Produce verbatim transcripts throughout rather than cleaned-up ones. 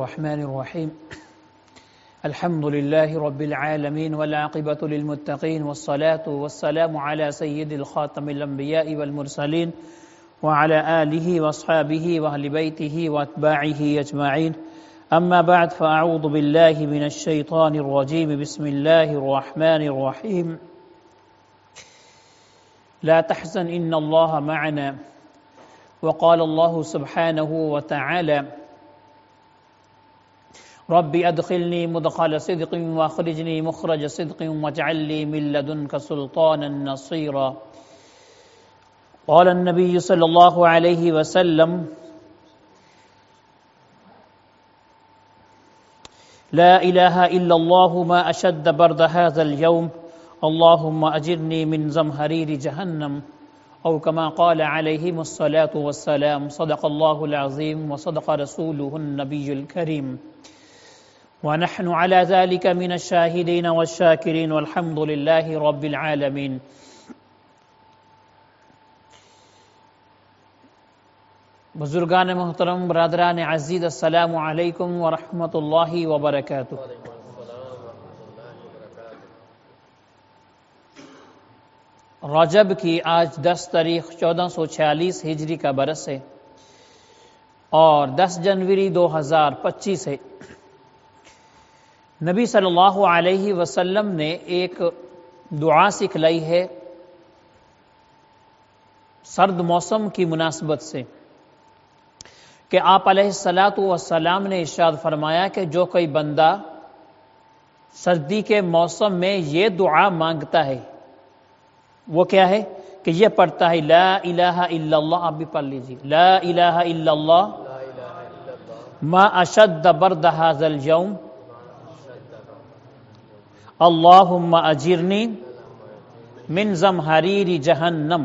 الرحمن الرحيم الحمد لله رب العالمين والعاقبة للمتقين والصلاة والسلام على سيد الخاتم الأنبياء والمرسلين وعلى آله وأصحابه وأهل بيته وأتباعه أجمعين أما بعد فأعوذ بالله من الشيطان الرجيم بسم الله الرحمن الرحيم لا تحزن إن الله معنا وقال الله سبحانه وتعالى رب ادخلني مدخل صدق واخرجني مخرج صدق واجعل لي من لدنك سلطانا نصيرا قال النبي صلى الله عليه وسلم لا إله إلا الله ما أشد برد هذا اليوم اللهم أجرني من زمهرير جهنم أو كما قال عليهم الصلاة والسلام صدق الله العظيم وصدق رسوله النبي الكريم ونحن على ذلك من الشاهدين والشاكرين والحمد لله رب العالمين. بزرگان محترم، برادران عزیز، السلام علیکم ورحمۃ اللہ وبرکاتہ. رجب کی آج دس تاریخ چودہ سو چھیالیس ہجری کا برس ہے اور دس جنوری دو ہزار پچیس ہے. نبی صلی اللہ علیہ وسلم نے ایک دعا سکھلائی ہے سرد موسم کی مناسبت سے کہ آپ علیہ الصلاۃ والسلام نے ارشاد فرمایا کہ جو کوئی بندہ سردی کے موسم میں یہ دعا مانگتا ہے وہ کیا ہے کہ یہ پڑھتا ہے لا الہ الا اللہ. آپ بھی پڑھ لیجیے لا الہ الا اللہ ما اشد برد ھذا اليوم اللہم اجرنی من زمہریر جہنم.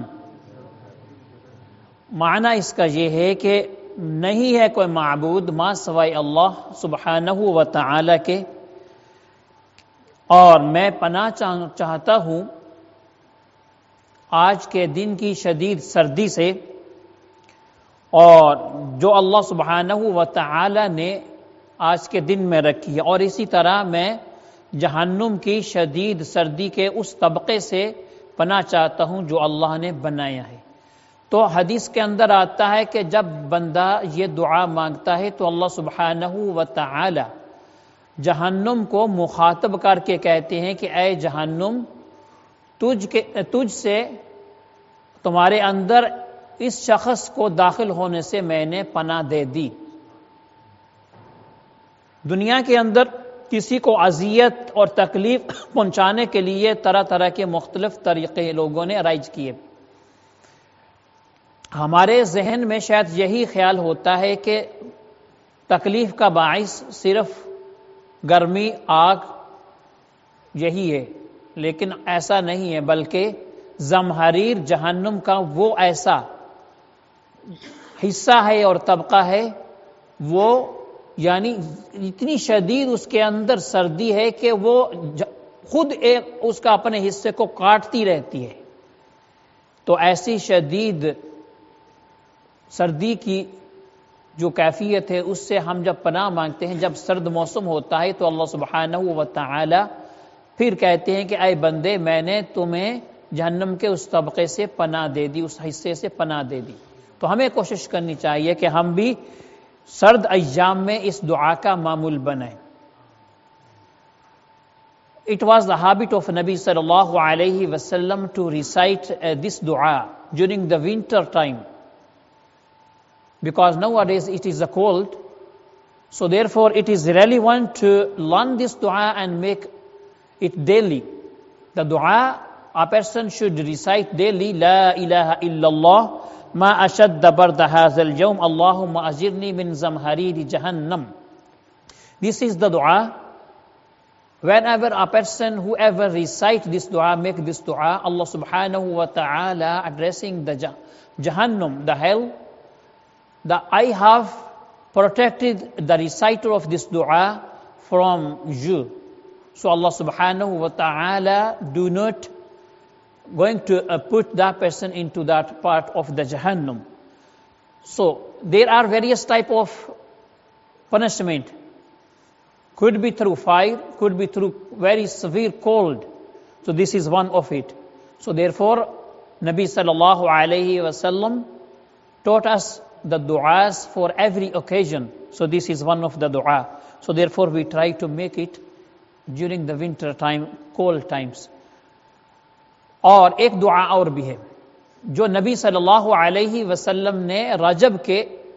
معنی اس کا یہ ہے کہ نہیں ہے کوئی معبود ما سوائے اللہ سبحانہ و تعالی کے، اور میں پناہ چاہتا ہوں آج کے دن کی شدید سردی سے، اور جو اللہ سبحانہ و تعالی نے آج کے دن میں رکھی ہے، اور اسی طرح میں جہنم کی شدید سردی کے اس طبقے سے پناہ چاہتا ہوں جو اللہ نے بنایا ہے. تو حدیث کے اندر آتا ہے کہ جب بندہ یہ دعا مانگتا ہے تو اللہ سبحانہ و تعالی جہنم کو مخاطب کر کے کہتے ہیں کہ اے جہنم، تجھ کے تجھ سے تمہارے اندر اس شخص کو داخل ہونے سے میں نے پناہ دے دی. دنیا کے اندر کسی کو اذیت اور تکلیف پہنچانے کے لیے طرح طرح کے مختلف طریقے لوگوں نے رائج کیے. ہمارے ذہن میں شاید یہی خیال ہوتا ہے کہ تکلیف کا باعث صرف گرمی، آگ یہی ہے، لیکن ایسا نہیں ہے، بلکہ زمہریر جہنم کا وہ ایسا حصہ ہے اور طبقہ ہے، وہ یعنی اتنی شدید اس کے اندر سردی ہے کہ وہ خود ایک اس کا اپنے حصے کو کاٹتی رہتی ہے. تو ایسی شدید سردی کی جو کیفیت ہے اس سے ہم جب پناہ مانگتے ہیں، جب سرد موسم ہوتا ہے تو اللہ سبحانہ و تعالی پھر کہتے ہیں کہ اے بندے، میں نے تمہیں جہنم کے اس طبقے سے پناہ دے دی، اس حصے سے پناہ دے دی. تو ہمیں کوشش کرنی چاہیے کہ ہم بھی سرد ایام میں اس دعا کا معمول بنائیں. It was the habit of Nabi sallallahu alayhi wasallam to recite uh, this dua during the winter time, because nowadays it is a cold, so therefore it is relevant to learn this dua and make it daily. The dua a person should recite daily, la ilaha illallah ما أشد برد هذا اليوم اللهم أجرني من زمهرير جهنم. This is the dua. Whenever a person, whoever recite this dua, make this dua, Allah subhanahu wa ta'ala addressing the Jahannam, the hell, that I have protected the reciter of this dua from you. So Allah subhanahu wa ta'ala do not going to uh, put that person into that part of the Jahannam. So there are various type of punishment could be through fire, could be through very severe cold. So this is one of it. So therefore, Nabi sallallahu alayhi wasallam taught us the du'as for every occasion. So this is one of the dua. So therefore we try to make it during the winter time, cold times. اور ایک دعا اور بھی ہے جو نبی صلی اللہ علیہ وسلم نے رجب کے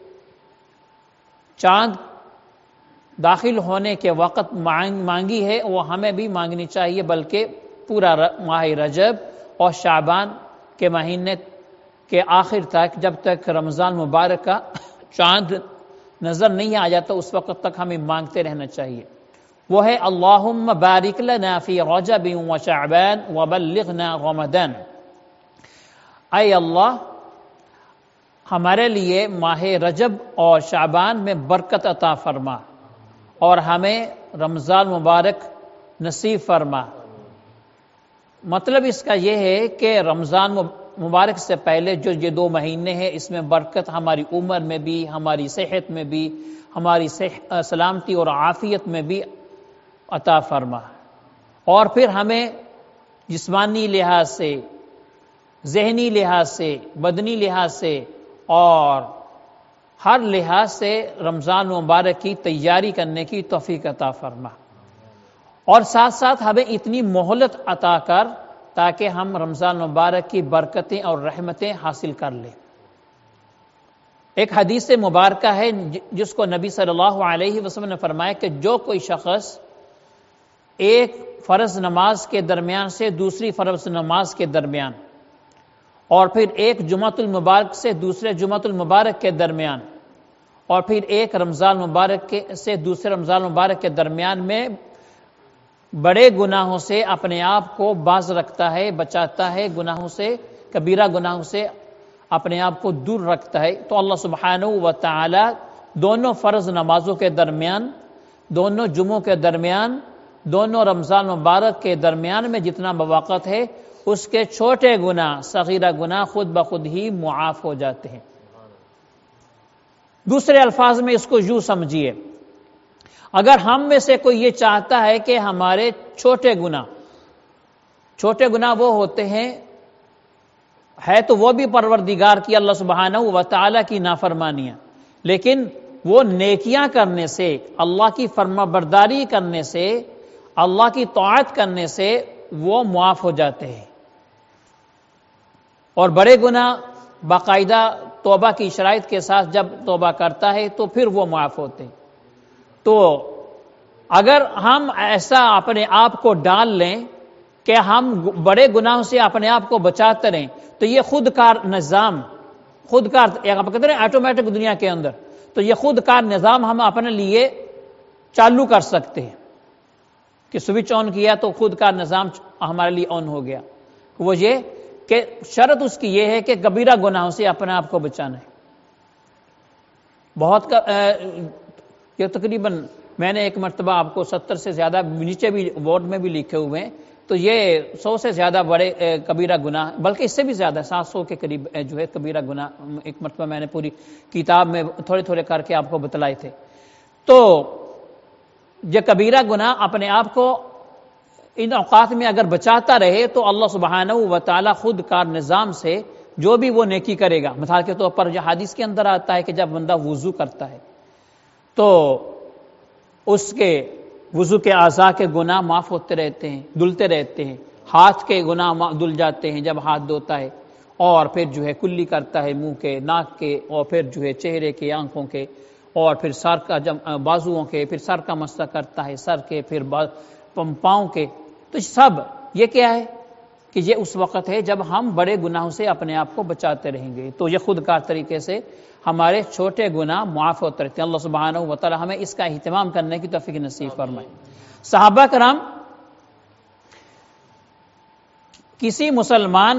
چاند داخل ہونے کے وقت مانگی ہے، وہ ہمیں بھی مانگنی چاہیے، بلکہ پورا ماہ رجب اور شعبان کے مہینے کے آخر تک، جب تک رمضان مبارک کا چاند نظر نہیں آ جاتا اس وقت تک ہمیں مانگتے رہنا چاہیے. وہ ہے اللہم بارک لنا فی رجب و شعبان وبلغنا رمضان. اے اللہ ہمارے لیے ماہ رجب اور شعبان میں برکت عطا فرما اور ہمیں رمضان مبارک نصیب فرما. مطلب اس کا یہ ہے کہ رمضان مبارک سے پہلے جو یہ دو مہینے ہیں اس میں برکت ہماری عمر میں بھی، ہماری صحت میں بھی، ہماری سلامتی اور عافیت میں بھی عطا فرما، اور پھر ہمیں جسمانی لحاظ سے، ذہنی لحاظ سے، بدنی لحاظ سے اور ہر لحاظ سے رمضان مبارک کی تیاری کرنے کی توفیق عطا فرما، اور ساتھ ساتھ ہمیں اتنی مہلت عطا کر تاکہ ہم رمضان مبارک کی برکتیں اور رحمتیں حاصل کر لیں. ایک حدیث مبارکہ ہے جس کو نبی صلی اللہ علیہ وسلم نے فرمایا کہ جو کوئی شخص ایک فرض نماز کے درمیان سے دوسری فرض نماز کے درمیان اور پھر ایک جمعۃ المبارک سے دوسرے جمعۃ المبارک کے درمیان اور پھر ایک رمضان مبارک کے سے دوسرے رمضان مبارک کے درمیان میں بڑے گناہوں سے اپنے آپ کو باز رکھتا ہے، بچاتا ہے، گناہوں سے، کبیرہ گناہوں سے اپنے آپ کو دور رکھتا ہے، تو اللہ سبحانہ و تعالی دونوں فرض نمازوں کے درمیان، دونوں جمعوں کے درمیان، دونوں رمضان مبارک کے درمیان میں جتنا مواقع ہے اس کے چھوٹے گناہ، صغیرہ گناہ خود بخود ہی معاف ہو جاتے ہیں. دوسرے الفاظ میں اس کو یوں سمجھیے، اگر ہم میں سے کوئی یہ چاہتا ہے کہ ہمارے چھوٹے گناہ، چھوٹے گناہ وہ ہوتے ہیں، ہے تو وہ بھی پروردگار کی اللہ سبحانہ و تعالی کی نافرمانیاں، لیکن وہ نیکیاں کرنے سے، اللہ کی فرما برداری کرنے سے، اللہ کی طاعت کرنے سے وہ معاف ہو جاتے ہیں، اور بڑے گناہ باقاعدہ توبہ کی شرائط کے ساتھ جب توبہ کرتا ہے تو پھر وہ معاف ہوتے ہیں. تو اگر ہم ایسا اپنے آپ کو ڈال لیں کہ ہم بڑے گناہوں سے اپنے آپ کو بچاتے رہیں تو یہ خود کار نظام، خود کار آپ کہتے ہیں آٹومیٹک دنیا کے اندر، تو یہ خود کار نظام ہم اپنے لیے چالو کر سکتے ہیں کہ سوئچ آن کیا تو خود کار نظام ہمارے لیے آن ہو گیا. وہ یہ کہ شرط اس کی یہ ہے کہ کبیرہ گناہوں سے اپنے آپ کو بچانا ہے. بہت یہ تقریباً میں نے ایک مرتبہ آپ کو ستر سے زیادہ نیچے بھی بورڈ میں بھی لکھے ہوئے ہیں، تو یہ سو سے زیادہ بڑے کبیرہ گناہ، بلکہ اس سے بھی زیادہ سات سو کے قریب جو ہے کبیرہ گناہ ایک مرتبہ میں نے پوری کتاب میں تھوڑے تھوڑے کر کے آپ کو بتلائے تھے. تو یہ کبیرہ گناہ اپنے آپ کو ان اوقات میں اگر بچاتا رہے تو اللہ سبحانہ و تعالی خود کار نظام سے جو بھی وہ نیکی کرے گا. مثال کے طور پر جو حدیث کے اندر آتا ہے کہ جب بندہ وضو کرتا ہے تو اس کے وضو کے اعضاء کے گناہ معاف ہوتے رہتے ہیں، دھلتے رہتے ہیں. ہاتھ کے گناہ دھل جاتے ہیں جب ہاتھ دھوتا ہے، اور پھر جو ہے کلی کرتا ہے منہ کے، ناک کے، اور پھر جو ہے چہرے کے، آنکھوں کے، اور پھر سر کا جب بازوؤں کے، پھر سر کا مسح کرتا ہے، سر کے، پھر پاؤں کے. تو سب یہ کیا ہے کہ یہ اس وقت ہے جب ہم بڑے گناہوں سے اپنے آپ کو بچاتے رہیں گے، تو یہ خود کار طریقے سے ہمارے چھوٹے گناہ معاف ہوتے رہتے ہیں. اللہ سبحانہ و تعالی ہمیں اس کا اہتمام کرنے کی توفیق نصیب فرمائے. صحابہ کرام کسی مسلمان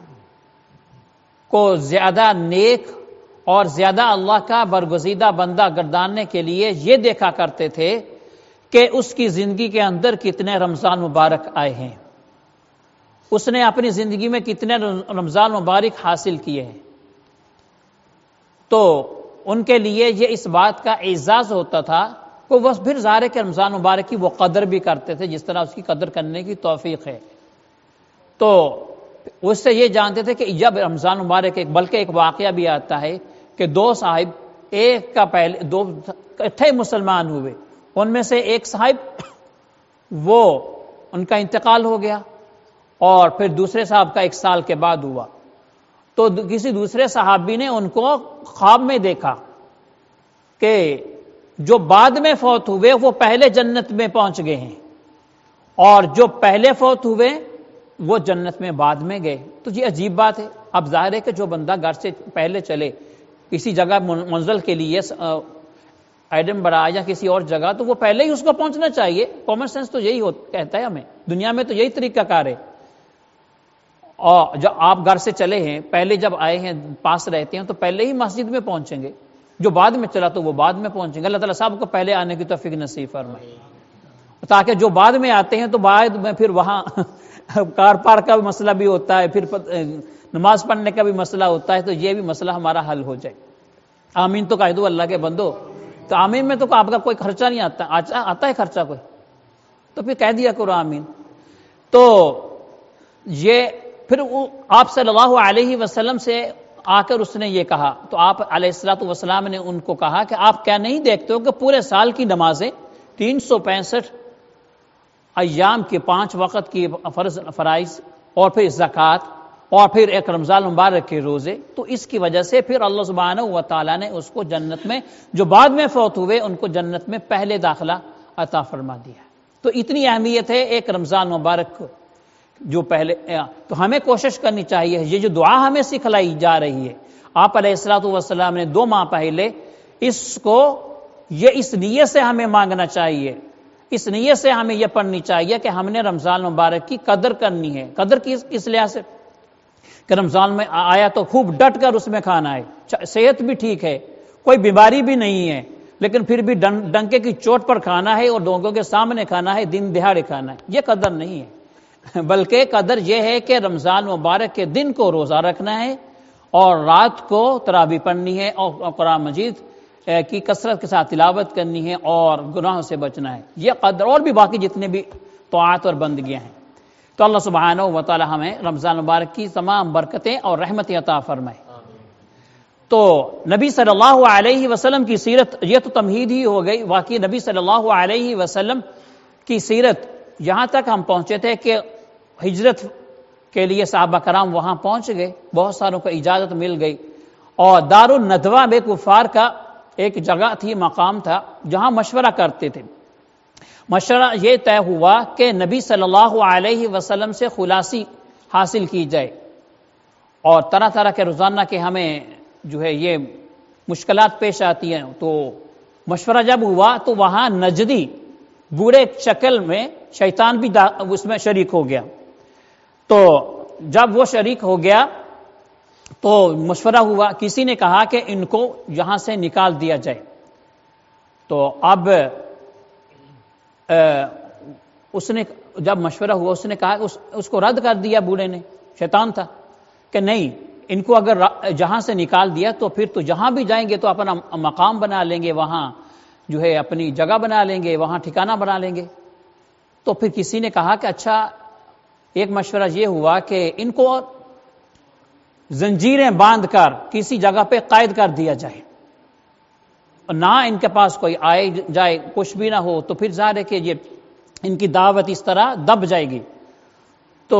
کو زیادہ نیک اور زیادہ اللہ کا برگزیدہ بندہ گرداننے کے لیے یہ دیکھا کرتے تھے کہ اس کی زندگی کے اندر کتنے رمضان مبارک آئے ہیں، اس نے اپنی زندگی میں کتنے رمضان مبارک حاصل کیے ہیں. تو ان کے لیے یہ اس بات کا اعزاز ہوتا تھا کو وہ پھر ظاہر ہے کہ رمضان مبارک کی وہ قدر بھی کرتے تھے جس طرح اس کی قدر کرنے کی توفیق ہے. تو اس سے یہ جانتے تھے کہ جب رمضان مبارک ایک بلکہ ایک واقعہ بھی آتا ہے کہ دو صاحب ایک کا پہلے دو اکٹھے مسلمان ہوئے، ان میں سے ایک صاحب وہ ان کا انتقال ہو گیا اور پھر دوسرے صاحب کا ایک سال کے بعد ہوا. تو کسی دوسرے صحابی نے ان کو خواب میں دیکھا کہ جو بعد میں فوت ہوئے وہ پہلے جنت میں پہنچ گئے ہیں اور جو پہلے فوت ہوئے وہ جنت میں بعد میں گئے. تو یہ عجیب بات ہے. اب ظاہر ہے کہ جو بندہ گھر سے پہلے چلے کسی جگہ منزل کے لیے ایڈنبرا یا کسی اور جگہ، تو وہ پہلے ہی اس کو پہنچنا چاہیے. کامن سینس تو یہی کہتا ہے ہمیں، دنیا میں تو یہی طریقہ کار ہے. اور جب آپ گھر سے چلے ہیں، پہلے جب آئے ہیں پاس رہتے ہیں تو پہلے ہی مسجد میں پہنچیں گے، جو بعد میں چلا تو وہ بعد میں پہنچیں گے. اللہ تعالیٰ صاحب کو پہلے آنے کی توفیق نصیب فرمائے، تاکہ جو بعد میں آتے ہیں تو بعد میں پھر وہاں کار پارک کا بھی مسئلہ بھی ہوتا ہے، پھر نماز پڑھنے کا بھی مسئلہ ہوتا ہے، تو یہ بھی مسئلہ ہمارا حل ہو جائے. آمین تو کہہ دو اللہ کے بندو. تو آمین میں تو آپ کا کوئی خرچہ نہیں آتا، آتا ہے خرچہ کوئی تو پھر کہہ دیا کرو آمین. تو یہ پھر آپ صلی اللہ علیہ وسلم سے آ کر اس نے یہ کہا، تو آپ علیہ الصلوۃ والسلام نے ان کو کہا کہ آپ کیا نہیں دیکھتے ہو کہ پورے سال کی نمازیں تین سو پینسٹھ ایام کے پانچ وقت کی فرض فرائض اور پھر زکوٰۃ اور پھر ایک رمضان مبارک کے روزے، تو اس کی وجہ سے پھر اللہ سبحانہ و تعالیٰ نے اس کو جنت میں جو بعد میں فوت ہوئے ان کو جنت میں پہلے داخلہ عطا فرما دیا. تو اتنی اہمیت ہے ایک رمضان مبارک کو جو پہلے. تو ہمیں کوشش کرنی چاہیے، یہ جو دعا ہمیں سکھلائی جا رہی ہے آپ علیہ الصلوۃ والسلام نے دو ماہ پہلے اس کو یہ اس نیت سے ہمیں مانگنا چاہیے، اس نیت سے ہمیں یہ پڑھنی چاہیے کہ ہم نے رمضان مبارک کی قدر کرنی ہے. قدر کی اس لحاظ سے کہ رمضان میں آیا تو خوب ڈٹ کر اس میں کھانا ہے، صحت بھی ٹھیک ہے، کوئی بیماری بھی نہیں ہے، لیکن پھر بھی ڈنکے کی چوٹ پر کھانا ہے اور لوگوں کے سامنے کھانا ہے، دن دہاڑے کھانا ہے. یہ قدر نہیں ہے، بلکہ قدر یہ ہے کہ رمضان مبارک کے دن کو روزہ رکھنا ہے اور رات کو تراویح پڑھنی ہے اور قرآن مجید کی کثرت کے ساتھ تلاوت کرنی ہے اور گناہوں سے بچنا ہے. یہ قدر اور بھی باقی جتنے بھی طاعات اور بندگیاں ہیں. تو اللہ سبحانہ و تعالی ہمیں رمضان مبارک کی تمام برکتیں اور رحمتیں عطا فرمائے. تو نبی صلی اللہ علیہ وسلم کی سیرت یہ تو تمہید ہی ہو گئی. واقعی نبی صلی اللہ علیہ وسلم کی سیرت یہاں تک ہم پہنچے تھے کہ ہجرت کے لیے صحابہ کرام وہاں پہنچ گئے، بہت ساروں کو اجازت مل گئی اور دار الندوہ میں کفار کا ایک جگہ تھی، مقام تھا جہاں مشورہ کرتے تھے. مشورہ یہ طے ہوا کہ نبی صلی اللہ علیہ وسلم سے خلاصی حاصل کی جائے اور طرح طرح کے روزانہ کے ہمیں جو ہے یہ مشکلات پیش آتی ہیں. تو مشورہ جب ہوا تو وہاں نجدی بوڑھے شکل میں شیطان بھی اس میں شریک ہو گیا. تو جب وہ شریک ہو گیا تو مشورہ ہوا، کسی نے کہا کہ ان کو یہاں سے نکال دیا جائے. تو اب اس نے جب مشورہ ہوا اس نے کہا اس, اس کو رد کر دیا بوڑھے نے، شیطان تھا، کہ نہیں ان کو اگر جہاں سے نکال دیا تو پھر تو جہاں بھی جائیں گے تو اپنا مقام بنا لیں گے، وہاں جو ہے اپنی جگہ بنا لیں گے، وہاں ٹھکانہ بنا لیں گے. تو پھر کسی نے کہا کہ اچھا ایک مشورہ یہ ہوا کہ ان کو زنجیریں باندھ کر کسی جگہ پہ قائد کر دیا جائے اور نہ ان کے پاس کوئی آئے جائے، کچھ بھی نہ ہو، تو پھر ظاہر ہے کہ یہ ان کی دعوت اس طرح دب جائے گی. تو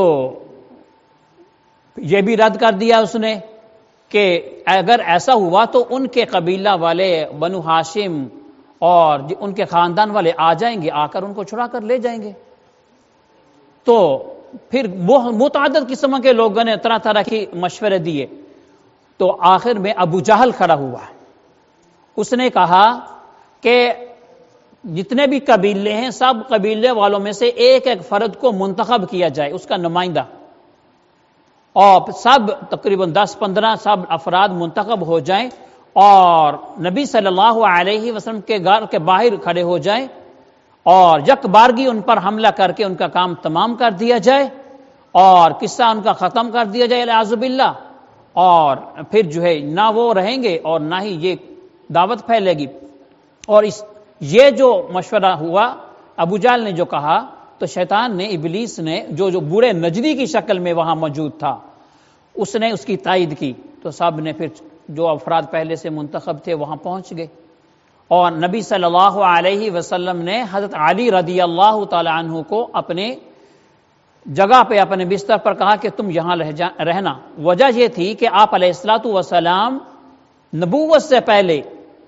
یہ بھی رد کر دیا اس نے کہ اگر ایسا ہوا تو ان کے قبیلہ والے بنو ہاشم اور ان کے خاندان والے آ جائیں گے، آ کر ان کو چھڑا کر لے جائیں گے. تو پھر متعدد قسم کے لوگوں نے طرح طرح کی مشورے دیے. تو آخر میں ابو جہل کھڑا ہوا، اس نے کہا کہ جتنے بھی قبیلے ہیں سب قبیلے والوں میں سے ایک ایک فرد کو منتخب کیا جائے، اس کا نمائندہ، اور سب تقریباً دس پندرہ سب افراد منتخب ہو جائیں اور نبی صلی اللہ علیہ وسلم کے گھر کے باہر کھڑے ہو جائیں اور یک بارگی ان پر حملہ کر کے ان کا کام تمام کر دیا جائے اور قصہ ان کا ختم کر دیا جائے اعوذ باللہ. اور پھر جو ہے نہ وہ رہیں گے اور نہ ہی یہ دعوت پھیلے گی اور اس یہ جو مشورہ ہوا ابو جہل نے جو کہا تو شیطان نے ابلیس نے جو جو بوڑھے نجدی کی شکل میں وہاں موجود تھا اس نے اس کی تائید کی تو سب نے پھر جو افراد پہلے سے منتخب تھے وہاں پہنچ گئے اور نبی صلی اللہ علیہ وسلم نے حضرت علی رضی اللہ تعالی عنہ کو اپنے جگہ پہ اپنے بستر پر کہا کہ تم یہاں رہ جا رہنا وجہ یہ تھی کہ آپ علیہ الصلوۃ والسلام نبوت سے پہلے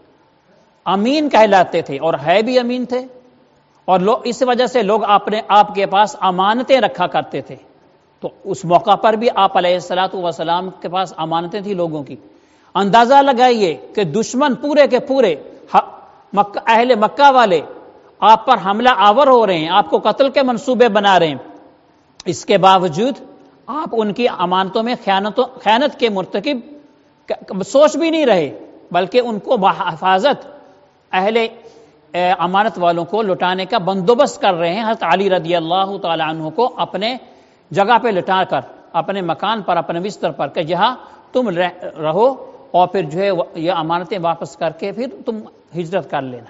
امین کہلاتے تھے اور ہے بھی امین تھے اور لوگ اس وجہ سے لوگ اپنے آپ کے پاس امانتیں رکھا کرتے تھے تو اس موقع پر بھی آپ علیہ الصلوۃ والسلام کے پاس امانتیں تھیں لوگوں کی. اندازہ لگائیے کہ دشمن پورے کے پورے مکہ اہل مکہ والے آپ پر حملہ آور ہو رہے ہیں, آپ کو قتل کے منصوبے بنا رہے ہیں, اس کے باوجود آپ ان کی امانتوں میں خیانت کے مرتکب سوچ بھی نہیں رہے بلکہ ان کو بحفاظت اہل امانت والوں کو لٹانے کا بندوبست کر رہے ہیں. حضرت علی رضی اللہ تعالی عنہ کو اپنے جگہ پہ لٹا کر اپنے مکان پر اپنے بستر پر کہ جہاں تم رہو اور پھر جو ہے یہ امانتیں واپس کر کے پھر تم ہجرت کر لینا.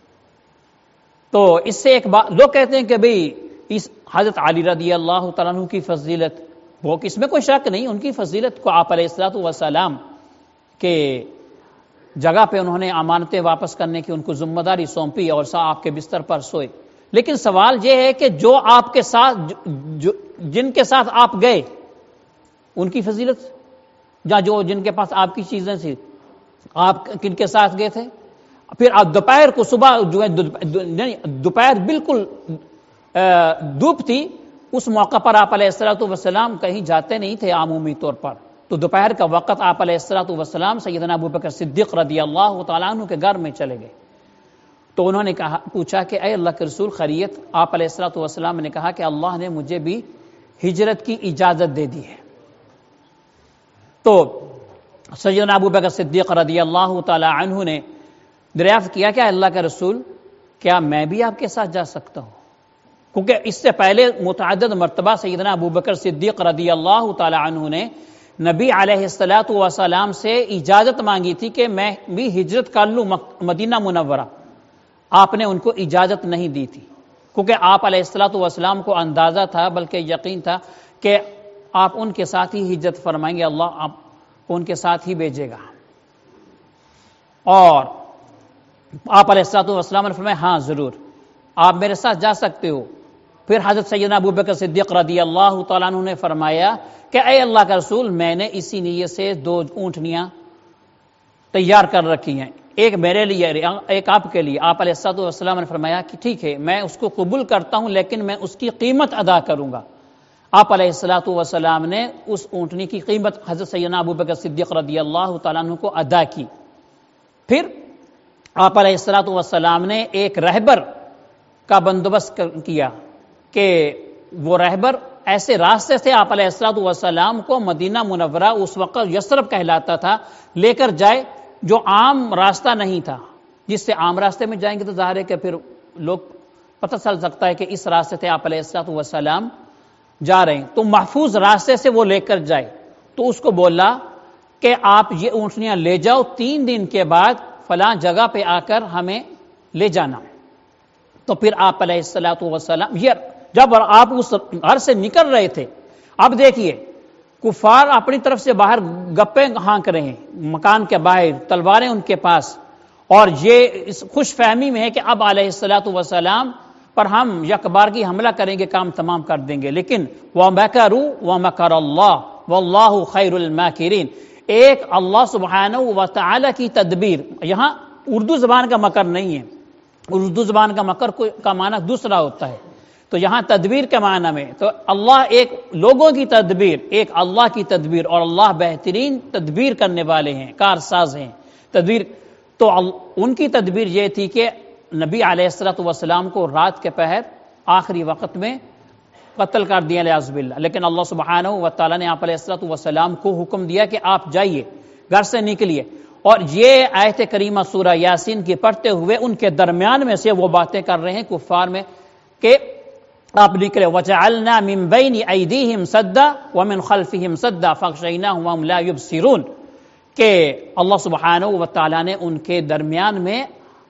تو اس سے ایک بات لوگ کہتے ہیں کہ بھئی اس حضرت علی رضی اللہ تعالیٰ عنہ کی فضیلت وہ اس میں کوئی شک نہیں, ان کی فضیلت کو آپ علیہ الصلوۃ والسلام کے جگہ پہ انہوں نے امانتیں واپس کرنے کی ان کو ذمہ داری سونپی اور سا آپ کے بستر پر سوئے. لیکن سوال یہ ہے کہ جو آپ کے ساتھ جو جن کے ساتھ آپ گئے ان کی فضیلت یا جو جن کے پاس آپ کی چیزیں تھیں آپ کن کے ساتھ گئے تھے. پھر آپ دوپہر کو صبح جو ہے دوپہر بالکل دھوپ تھی اس موقع پر آپ علیہ الصلوۃ والسلام کہیں جاتے نہیں تھے عمومی طور پر, تو دوپہر کا وقت آپ علیہ الصلوۃ والسلام سیدنا ابوبکر صدیق رضی اللہ تعالیٰ عنہ کے گھر میں چلے گئے. تو انہوں نے کہا پوچھا کہ اے اللہ کے رسول خیریت؟ آپ علیہ الصلوۃ والسلام نے کہا کہ اللہ نے مجھے بھی ہجرت کی اجازت دے دی ہے. تو سیدنا ابوبکر صدیق رضی اللہ تعالیٰ عنہ نے دریافت کیا کہ اللہ کے رسول کیا میں بھی آپ کے ساتھ جا سکتا ہوں؟ کیونکہ اس سے پہلے متعدد مرتبہ سیدنا ابوبکر صدیق رضی اللہ تعالی عنہ نے نبی علیہ الصلوۃ والسلام سے اجازت مانگی تھی کہ میں بھی ہجرت کر لوں مدینہ منورہ. آپ نے ان کو اجازت نہیں دی تھی کیونکہ آپ علیہ الصلوۃ والسلام کو اندازہ تھا بلکہ یقین تھا کہ آپ ان کے ساتھ ہی ہجرت فرمائیں گے, اللہ آپ کو ان کے ساتھ ہی بھیجے گا. اور آپ علیہ الصلوۃ والسلام نے فرمایا ہاں ضرور آپ میرے ساتھ جا سکتے ہو. پھر حضرت سیدنا ابوبکر صدیق رضی اللہ تعالیٰ عنہ نے فرمایا کہ اے اللہ کا رسول میں نے اسی نیت سے دو اونٹنیاں تیار کر رکھی ہیں, ایک میرے لیے ایک آپ کے لیے. آپ علیہ الصلوۃ والسلام نے فرمایا کہ ٹھیک ہے میں اس کو قبول کرتا ہوں لیکن میں اس کی قیمت ادا کروں گا. آپ علیہ الصلوۃ والسلام نے اس اونٹنی کی قیمت حضرت سیدنا ابوبکر صدیق رضی اللہ تعالیٰ عنہ کو ادا کی. پھر آپ علیہ الصلوۃ والسلام نے ایک رہبر کا بندوبست کیا کہ وہ رہبر ایسے راستے سے آپ علیہ الصلوۃ والسلام کو مدینہ منورہ اس وقت یثرب کہلاتا تھا لے کر جائے جو عام راستہ نہیں تھا, جس سے عام راستے میں جائیں گے تو ظاہر ہے کہ پھر لوگ پتہ چل سکتا ہے کہ اس راستے سے آپ علیہ الصلوۃ والسلام جا رہے ہیں, تو محفوظ راستے سے وہ لے کر جائے. تو اس کو بولا کہ آپ یہ اونٹنیاں لے جاؤ, تین دن کے بعد فلاں جگہ پہ آ کر ہمیں لے جانا. تو پھر آپ علیہ الصلوۃ والسلام یہ جب آپ اس گھر سے نکل رہے تھے, اب دیکھیے کفار اپنی طرف سے باہر گپیں ہانک رہے ہیں مکان کے باہر, تلواریں ان کے پاس, اور یہ اس خوش فہمی میں ہے کہ اب علیہ الصلوۃ والسلام پر ہم یک بارگی حملہ کریں گے, کام تمام کر دیں گے. لیکن وَمَكَرُوا وَمَكَرَ اللَّهُ وَاللَّهُ خَيْرُ الْمَاكِرِينَ, ایک اللہ سبحانہ و تعالی کی تدبیر. یہاں اردو زبان کا مکر نہیں ہے, اردو زبان کا مکر کا معنی دوسرا ہوتا ہے, تو یہاں تدبیر کے معنی میں تو اللہ ایک لوگوں کی تدبیر, ایک اللہ کی تدبیر, اور اللہ بہترین تدبیر کرنے والے ہیں, کارساز ہیں. تدبیر تو ان کی تدبیر یہ تھی کہ نبی علیہ الصلوۃ والسلام کو رات کے پہر آخری وقت میں قتل کر دیا لعاذ باللہ. لیکن اللہ سبحانہ و تعالیٰ نے آپ علیہ الصلوۃ والسلام کو حکم دیا کہ آپ جائیے, گھر سے نکلیے, اور یہ آیت کریمہ سورہ یاسین کی پڑھتے ہوئے ان کے درمیان میں سے وہ باتیں کر رہے ہیں کفار میں کہ آپ نکلے. وَجَعَلْنَا مِن بَيْنِ أَيْدِيهِمْ سَدًّا وَمِنْ خَلْفِهِمْ سَدًّا فَأَغْشَيْنَاهُمْ وَهُمْ لَا يُبْصِرُونَ, کہ اللہ سبحانہ و تعالیٰ نے ان کے درمیان میں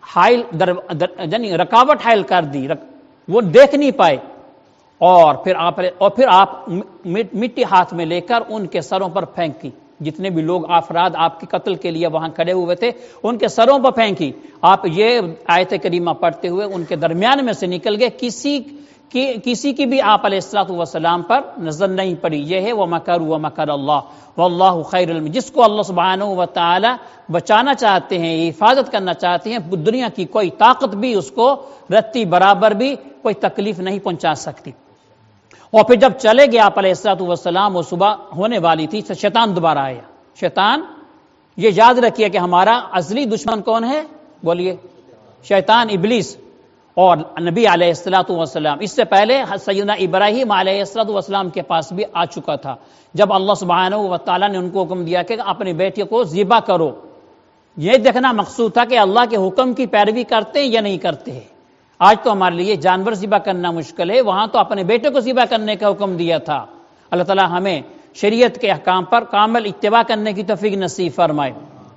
حائل در, در, یعنی رکاوٹ حائل کر دی، رک, وہ دیکھ نہیں پائے، اور پھر آپ اور پھر آپ مٹی ہاتھ میں لے کر ان کے سروں پر پھینکی، جتنے بھی لوگ افراد آپ کے قتل کے لیے وہاں کھڑے ہوئے تھے ان کے سروں پر پھینکی۔ آپ یہ آیت کریمہ پڑھتے ہوئے ان کے درمیان میں سے نکل گئے، کسی کی کسی کی بھی آپ علیہ الصلوۃ والسلام پر نظر نہیں پڑی۔ یہ ہے وَمَكَرُوا وَمَكَرَ اللَّهُ وَاللَّهُ خَيْرُ الْمَاكِرِينَ، جس کو اللہ سبحانہ و تعالی بچانا چاہتے ہیں، حفاظت کرنا چاہتے ہیں، دنیا کی کوئی طاقت بھی اس کو رتی برابر بھی کوئی تکلیف نہیں پہنچا سکتی۔ اور پھر جب چلے گئے آپ علیہ الصلوۃ والسلام، وہ صبح ہونے والی تھی، شیطان دوبارہ آیا۔ شیطان، یہ یاد رکھیے کہ ہمارا اصلی دشمن کون ہے؟ بولیے، شیطان، ابلیس، اور نبی علیہ الصلوۃ والسلام اس سے پہلے سیدنا ابراہیم علیہ الصلوۃ والسلام کے پاس بھی آ چکا تھا، جب اللہ سبحانہ و تعالیٰ نے ان کو حکم دیا کہ اپنے بیٹے کو ذبح کرو۔ یہ دیکھنا مقصود تھا کہ اللہ کے حکم کی پیروی کرتے ہیں یا نہیں کرتے ہیں۔ آج تو ہمارے لیے جانور ذبح کرنا مشکل ہے، وہاں تو اپنے بیٹے کو ذبح کرنے کا حکم دیا تھا۔ اللہ تعالیٰ ہمیں شریعت کے احکام پر کامل اتباع کرنے کی توفیق نصیب فرمائے۔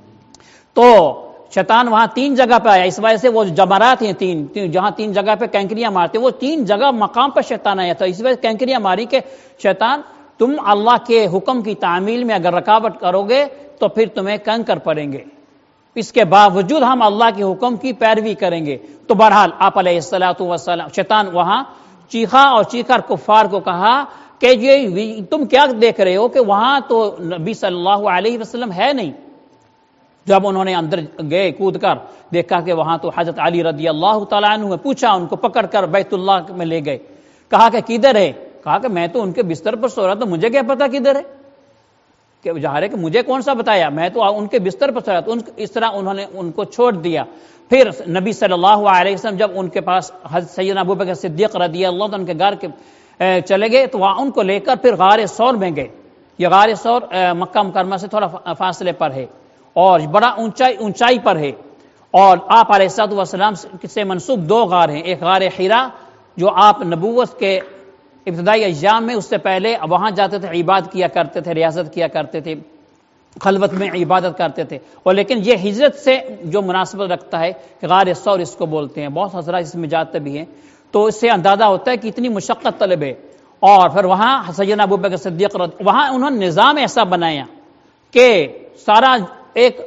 تو شیطان وہاں تین جگہ پہ آیا، اس وجہ سے وہ جمرات ہیں تین, تین جہاں تین جگہ پہ کینکریاں مارتے، وہ تین جگہ مقام پر شیطان آیا تھا، اس وجہ سے کینکریاں ماری کہ شیطان تم اللہ کے حکم کی تعمیل میں اگر رکاوٹ کرو گے تو پھر تمہیں کنکر پڑیں گے، اس کے باوجود ہم اللہ کے حکم کی پیروی کریں گے۔ تو بہرحال آپ علیہ الصلوۃ والسلام، شیطان وہاں چیخا اور چیخ کر کفار کو کہا کہ یہ تم کیا دیکھ رہے ہو کہ وہاں تو نبی صلی اللہ علیہ وسلم ہے نہیں۔ جب انہوں نے اندر گئے کود کر دیکھا کہ وہاں تو حضرت علی رضی اللہ تعالیٰ عنہ، پوچھا، ان کو پکڑ کر بیت اللہ میں لے گئے، کہا کہ کدھر ہے؟ کہا کہ میں تو ان کے بستر پر سو رہا تھا، مجھے کیا پتا کدھر ہے، کہ ظاہر ہے کہ مجھے کون سا بتایا، میں تو ان کے بستر پر سو رہا تھا۔ اس طرح انہوں نے ان کو چھوڑ دیا۔ پھر نبی صلی اللہ علیہ وسلم جب ان کے پاس حضرت سیدنا ابوبکر صدیق رضی اللہ عنہ ان کے گھر کے چلے گئے تو وہاں ان کو لے کر پھر غار ثور میں گئے۔ یہ غار ثور مکہ مکرمہ سے تھوڑا فاصلے پر ہے اور بڑا اونچائی اونچائی پر ہے، اور آپ علیہ الصلوۃ والسلام سے منسوب دو غار ہیں، ایک غار حرا جو آپ نبوت کے ابتدائی ایام میں، اس سے پہلے وہاں جاتے تھے، عبادت کیا کرتے تھے، ریاضت کیا کرتے تھے، خلوت میں عبادت کرتے تھے، اور لیکن یہ ہجرت سے جو مناسبت رکھتا ہے کہ غار ثور اس کو بولتے ہیں، بہت حضرات اس میں جاتے بھی ہیں، تو اس سے اندازہ ہوتا ہے کہ اتنی مشقت طلب ہے۔ اور پھر وہاں سیدنا ابوبکر صدیق وہاں انہوں نے نظام ایسا بنایا کہ سارا ایک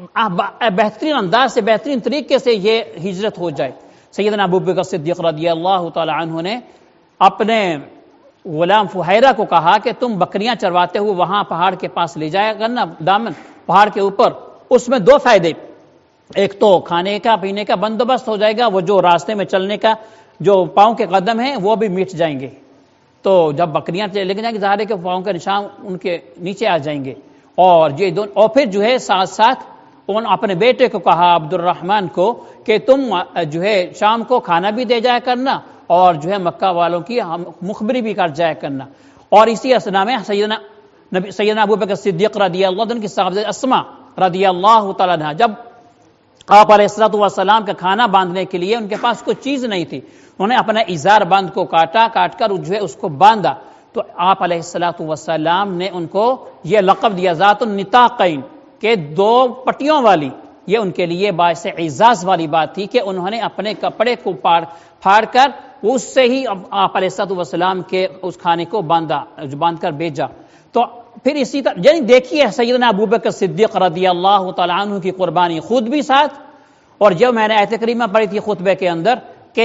بہترین انداز سے، بہترین طریقے سے یہ ہجرت ہو جائے۔ سیدنا ابوبکر صدیق رضی اللہ تعالی عنہ نے اپنے غلام فہیرہ کو کہا کہ تم بکریاں چرواتے ہوئے وہاں پہاڑ کے پاس لے جایا کرنا، دامن پہاڑ کے اوپر، اس میں دو فائدے، ایک تو کھانے کا پینے کا بندوبست ہو جائے گا، وہ جو راستے میں چلنے کا جو پاؤں کے قدم ہیں وہ بھی مٹ جائیں گے، تو جب بکریاں لے کے جائیں گے ظاہر ہے کہ پاؤں کے نشان ان کے نیچے آ جائیں گے۔ اور یہ دون اور پھر جو ہے ساتھ ساتھ ان اپنے بیٹے کو کہا عبد الرحمن کو کہ تم جو ہے شام کو کھانا بھی دے جایا کرنا اور جو ہے مکہ والوں کی مخبری بھی کر جایا کرنا۔ اور اسی اسنا میں سیدنا نبی سیدنا ابوبکر صدیق رضی اللہ عنہ کی صاحبزادی اسما رضی اللہ تعالیٰ عنہ، جب آپ علیہ الصلوۃ والسلام کا کھانا باندھنے کے لیے ان کے پاس کوئی چیز نہیں تھی، انہوں نے اپنا ازار بند کو کاٹا، کاٹ کر جو ہے اس کو باندھا، تو آپ علیہ الصلوۃ والسلام نے ان کو یہ لقب دیا ذات النطاقین، کہ دو پٹیوں والی۔ یہ ان کے لیے باعث اعزاز والی بات تھی کہ انہوں نے اپنے کپڑے کو پاڑ پھاڑ کر اس سے ہی آپ علیہ الصلوۃ والسلام کے اس کھانے کو باندھا باندھ کر بھیجا۔ تو پھر اسی طرح یعنی دیکھیے سیدنا ابوبکر صدیق رضی اللہ تعالیٰ عنہ کی قربانی خود بھی ساتھ، اور جو میں نے آیت کریمہ پڑھی تھی خطبے کے اندر کہ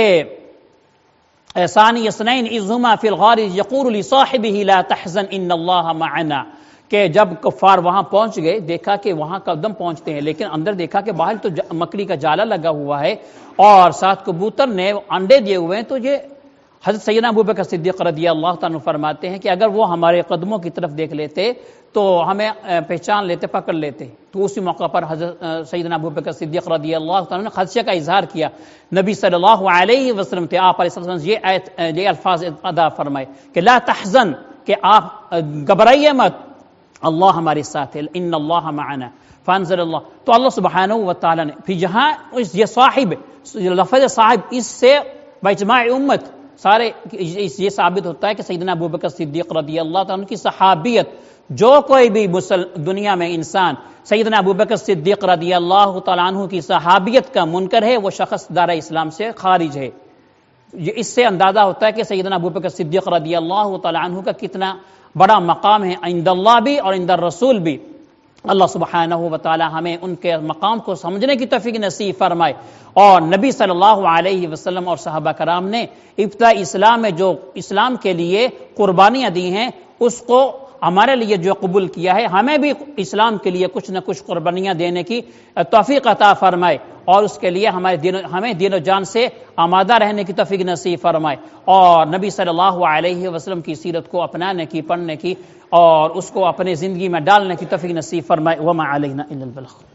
ثانی اثنین اذ ہما فی الغار یقول لصاحبہ لا تحزن ان اللہ معنا، کہ جب کفار وہاں پہنچ گئے، دیکھا کہ وہاں قدم پہنچتے ہیں لیکن اندر دیکھا کہ باہر تو مکڑی کا جالا لگا ہوا ہے اور ساتھ کبوتر نے انڈے دیے ہوئے ہیں، تو یہ حضرت سیدنا ابوبکر صدیق رضی اللہ تعالیٰ فرماتے ہیں کہ اگر وہ ہمارے قدموں کی طرف دیکھ لیتے تو ہمیں پہچان لیتے، پکڑ لیتے۔ تو اسی موقع پر حضرت سیدنا ابوبکر صدیق رضی اللہ تعالیٰ نے خدشے کا اظہار کیا، نبی صلی اللہ علیہ وسلم تھے، آپ علیہ وسلم یہ آیت یہ الفاظ ادا فرمائے کہ لا تحزن، کہ آپ گھبرائیے مت، اللہ ہمارے ساتھ ہے، ان اللہ معنا فانزل اللہ۔ تو اللہ سبحانہ و تعالیٰ نے پھر جہاں یہ صاحب لفظ صاحب اس سے باجماع امت سارے یہ ثابت ہوتا ہے کہ سیدنا ابوبکر صدیق رضی اللہ تعالیٰ کی صحابیت جو کوئی بھی دنیا میں انسان سیدنا ابوبکر صدیق رضی اللہ تعالیٰ عنہ کی صحابیت کا منکر ہے، وہ شخص دائرہ اسلام سے خارج ہے۔ اس سے اندازہ ہوتا ہے کہ سیدنا ابوبکر صدیق رضی اللہ تعالیٰ عنہ کا کتنا بڑا مقام ہے عند اللہ بھی اور عند الرسول بھی۔ اللہ سبحانہ و تعالی ہمیں ان کے مقام کو سمجھنے کی توفیق نصیب فرمائے، اور نبی صلی اللہ علیہ وسلم اور صحابہ کرام نے ابتدائی اسلام میں جو اسلام کے لیے قربانیاں دی ہیں اس کو ہمارے لیے جو قبول کیا ہے، ہمیں بھی اسلام کے لیے کچھ نہ کچھ قربانیاں دینے کی توفیق عطا فرمائے، اور اس کے لیے ہمارے دین ہمیں دین و جان سے آمادہ رہنے کی توفیق نصیب فرمائے، اور نبی صلی اللہ علیہ وسلم کی سیرت کو اپنانے کی، پڑھنے کی اور اس کو اپنے زندگی میں ڈالنے کی توفیق نصیب فرمائے۔ وما علینا الا البلاغ۔